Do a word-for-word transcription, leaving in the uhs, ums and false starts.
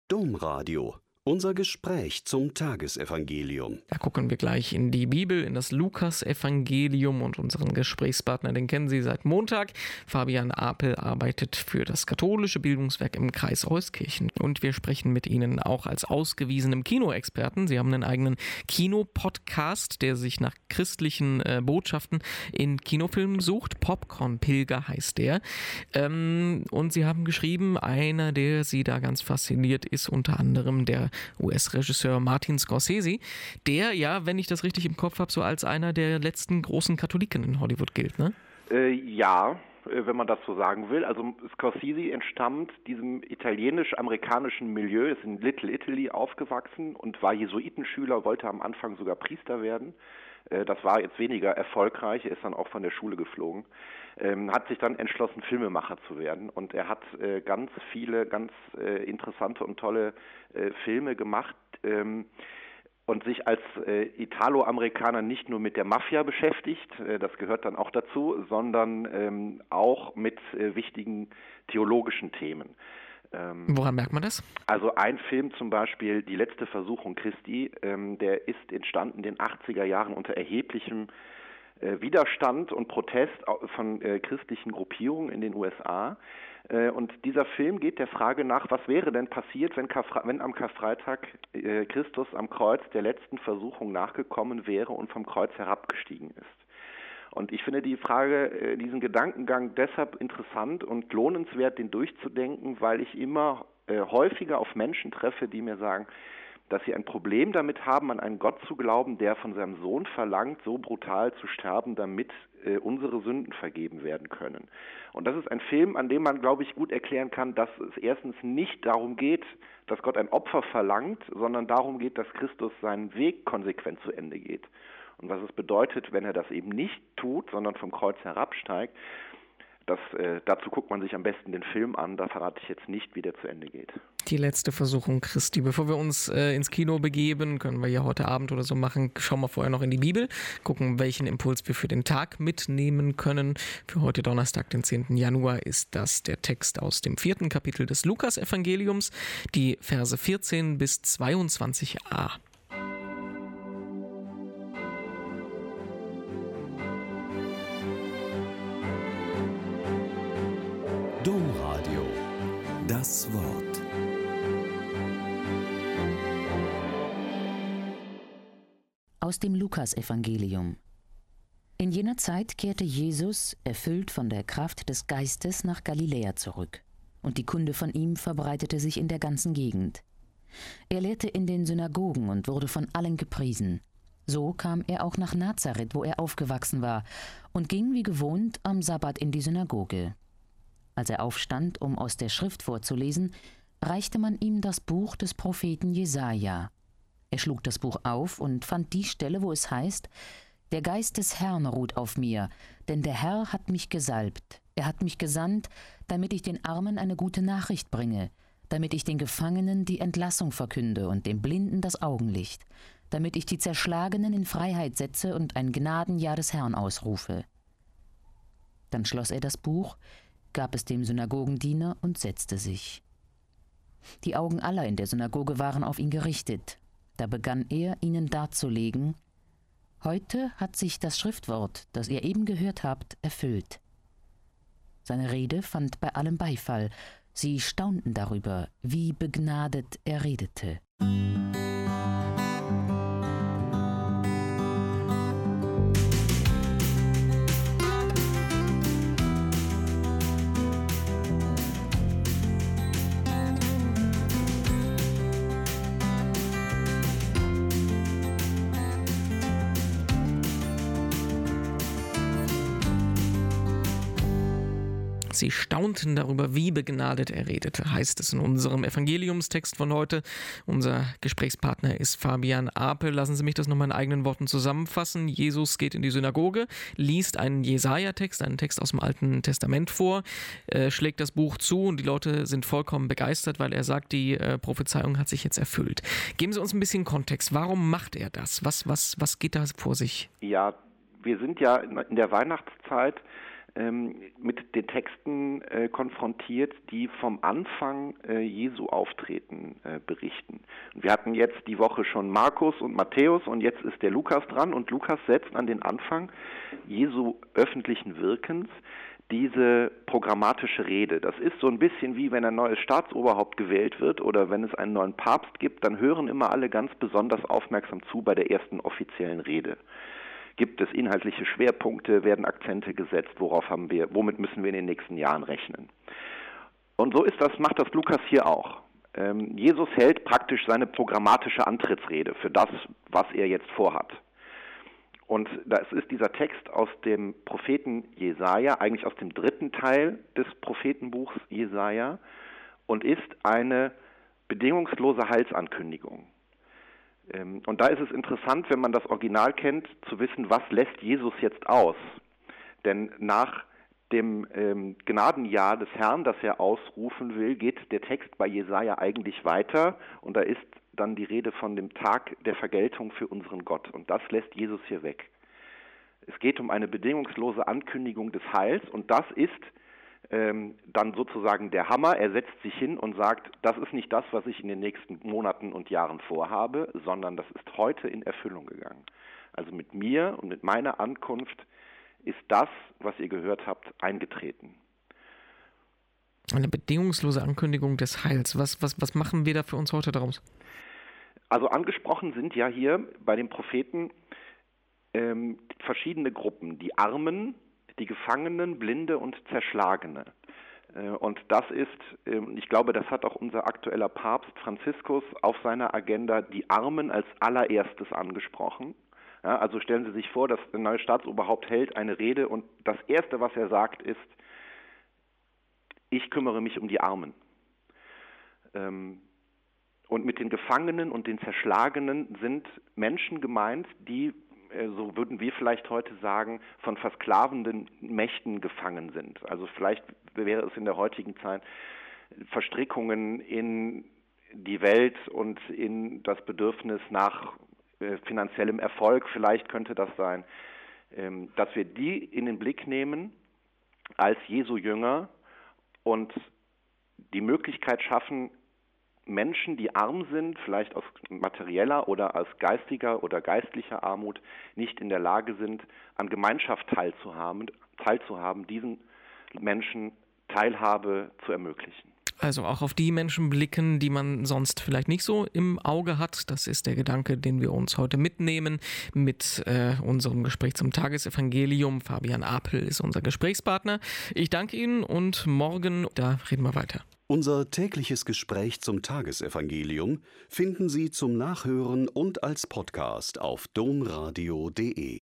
Domradio. Unser Gespräch zum Tagesevangelium. Da gucken wir gleich in die Bibel, in das Lukas-Evangelium und unseren Gesprächspartner, den kennen Sie seit Montag. Fabian Apel arbeitet für das katholische Bildungswerk im Kreis Euskirchen. Und wir sprechen mit Ihnen auch als ausgewiesenem Kinoexperten. Sie haben einen eigenen Kinopodcast, der sich nach christlichen äh, Botschaften in Kinofilmen sucht. Popcorn-Pilger heißt der. Ähm, und Sie haben geschrieben, einer, der Sie da ganz fasziniert, ist unter anderem der U S-Regisseur Martin Scorsese, der ja, wenn ich das richtig im Kopf habe, so als einer der letzten großen Katholiken in Hollywood gilt, ne? Äh, ja, wenn man das so sagen will. Also Scorsese entstammt diesem italienisch-amerikanischen Milieu, ist in Little Italy aufgewachsen und war Jesuitenschüler, wollte am Anfang sogar Priester werden. Das war jetzt weniger erfolgreich, er ist dann auch von der Schule geflogen, ähm, hat sich dann entschlossen, Filmemacher zu werden. Und er hat äh, ganz viele, ganz äh, interessante und tolle äh, Filme gemacht ähm, und sich als äh, Italo-Amerikaner nicht nur mit der Mafia beschäftigt, äh, das gehört dann auch dazu, sondern ähm, auch mit äh, wichtigen theologischen Themen. Ähm, Woran merkt man das? Also ein Film zum Beispiel, Die letzte Versuchung Christi, ähm, der ist entstanden in den achtziger Jahren unter erheblichem äh, Widerstand und Protest von äh, christlichen Gruppierungen in den U S A. Äh, und dieser Film geht der Frage nach, was wäre denn passiert, wenn, Karfre- wenn am Karfreitag äh, Christus am Kreuz der letzten Versuchung nachgekommen wäre und vom Kreuz herabgestiegen ist. Und ich finde die Frage, diesen Gedankengang deshalb interessant und lohnenswert, den durchzudenken, weil ich immer äh, häufiger auf Menschen treffe, die mir sagen, dass sie ein Problem damit haben, an einen Gott zu glauben, der von seinem Sohn verlangt, so brutal zu sterben, damit äh, unsere Sünden vergeben werden können. Und das ist ein Film, an dem man, glaube ich, gut erklären kann, dass es erstens nicht darum geht, dass Gott ein Opfer verlangt, sondern darum geht, dass Christus seinen Weg konsequent zu Ende geht. Und was es bedeutet, wenn er das eben nicht tut, sondern vom Kreuz herabsteigt, das, äh, dazu guckt man sich am besten den Film an. Da verrate ich jetzt nicht, wie der zu Ende geht. Die letzte Versuchung Christi. Bevor wir uns äh, ins Kino begeben, können wir ja heute Abend oder so machen, schauen wir vorher noch in die Bibel, gucken, welchen Impuls wir für den Tag mitnehmen können. Für heute Donnerstag, den zehnten Januar, ist das der Text aus dem vierten Kapitel des Lukas-Evangeliums, die Verse vierzehn bis zweiundzwanzig a. Domradio. Das Wort. Aus dem Lukas-Evangelium. In jener Zeit kehrte Jesus, erfüllt von der Kraft des Geistes, nach Galiläa zurück, und die Kunde von ihm verbreitete sich in der ganzen Gegend. Er lehrte in den Synagogen und wurde von allen gepriesen. So kam er auch nach Nazareth, wo er aufgewachsen war, und ging wie gewohnt am Sabbat in die Synagoge. Als er aufstand, um aus der Schrift vorzulesen, reichte man ihm das Buch des Propheten Jesaja. Er schlug das Buch auf und fand die Stelle, wo es heißt: Der Geist des Herrn ruht auf mir, denn der Herr hat mich gesalbt. Er hat mich gesandt, damit ich den Armen eine gute Nachricht bringe, damit ich den Gefangenen die Entlassung verkünde und dem Blinden das Augenlicht, damit ich die Zerschlagenen in Freiheit setze und ein Gnadenjahr des Herrn ausrufe. Dann schloss er das Buch, gab es dem Synagogendiener und setzte sich. Die Augen aller in der Synagoge waren auf ihn gerichtet. Da begann er, ihnen darzulegen: Heute hat sich das Schriftwort, das ihr eben gehört habt, erfüllt. Seine Rede fand bei allem Beifall. Sie staunten darüber, wie begnadet er redete. Sie staunten darüber, wie begnadet er redete, heißt es in unserem Evangeliumstext von heute. Unser Gesprächspartner ist Fabian Apel. Lassen Sie mich das nochmal in eigenen Worten zusammenfassen. Jesus geht in die Synagoge, liest einen Jesaja-Text, einen Text aus dem Alten Testament vor, äh, schlägt das Buch zu und die Leute sind vollkommen begeistert, weil er sagt, die äh, Prophezeiung hat sich jetzt erfüllt. Geben Sie uns ein bisschen Kontext. Warum macht er das? Was, was, was geht da vor sich? Ja, wir sind ja in der Weihnachtszeit. ähm, mit den Texten äh, konfrontiert, die vom Anfang äh, Jesu Auftreten äh, berichten. Und wir hatten jetzt die Woche schon Markus und Matthäus und jetzt ist der Lukas dran und Lukas setzt an den Anfang Jesu öffentlichen Wirkens diese programmatische Rede. Das ist so ein bisschen wie wenn ein neues Staatsoberhaupt gewählt wird oder wenn es einen neuen Papst gibt, dann hören immer alle ganz besonders aufmerksam zu bei der ersten offiziellen Rede. Gibt es inhaltliche Schwerpunkte, werden Akzente gesetzt, worauf haben wir, womit müssen wir in den nächsten Jahren rechnen? Und so ist das, macht das Lukas hier auch. Ähm, Jesus hält praktisch seine programmatische Antrittsrede für das, was er jetzt vorhat. Und das ist dieser Text aus dem Propheten Jesaja, eigentlich aus dem dritten Teil des Prophetenbuchs Jesaja und ist eine bedingungslose Heilsankündigung. Und da ist es interessant, wenn man das Original kennt, zu wissen, was lässt Jesus jetzt aus. Denn nach dem ähm, Gnadenjahr des Herrn, das er ausrufen will, geht der Text bei Jesaja eigentlich weiter und da ist dann die Rede von dem Tag der Vergeltung für unseren Gott. Und das lässt Jesus hier weg. Es geht um eine bedingungslose Ankündigung des Heils und das ist ähm, dann sozusagen der Hammer. Er setzt sich hin und sagt, das ist nicht das, was ich in den nächsten Monaten und Jahren vorhabe, sondern das ist heute in Erfüllung gegangen. Also mit mir und mit meiner Ankunft ist das, was ihr gehört habt, eingetreten. Eine bedingungslose Ankündigung des Heils. Was, was, was machen wir da für uns heute daraus? Also angesprochen sind ja hier bei den Propheten ähm, verschiedene Gruppen. Die Armen, die Gefangenen, Blinde und Zerschlagene. Äh, und das ist, äh, ich glaube, das hat auch unser aktueller Papst Franziskus auf seiner Agenda die Armen als allererstes angesprochen. Ja, also stellen Sie sich vor, dass ein neues Staatsoberhaupt hält eine Rede und das Erste, was er sagt, ist, ich kümmere mich um die Armen. Ähm, und mit den Gefangenen und den Zerschlagenen sind Menschen gemeint, die, äh, so würden wir vielleicht heute sagen, von versklavenden Mächten gefangen sind. Also vielleicht wäre es in der heutigen Zeit Verstrickungen in die Welt und in das Bedürfnis nach äh, finanziellem Erfolg, vielleicht könnte das sein, ähm, dass wir die in den Blick nehmen als Jesu Jünger und die Möglichkeit schaffen, Menschen, die arm sind, vielleicht aus materieller oder aus geistiger oder geistlicher Armut, nicht in der Lage sind, an Gemeinschaft teilzuhaben, teilzuhaben, diesen Menschen Teilhabe zu ermöglichen. Also auch auf die Menschen blicken, die man sonst vielleicht nicht so im Auge hat. Das ist der Gedanke, den wir uns heute mitnehmen mit äh, unserem Gespräch zum Tagesevangelium. Fabian Apel ist unser Gesprächspartner. Ich danke Ihnen und morgen, da reden wir weiter. Unser tägliches Gespräch zum Tagesevangelium finden Sie zum Nachhören und als Podcast auf domradio punkt de.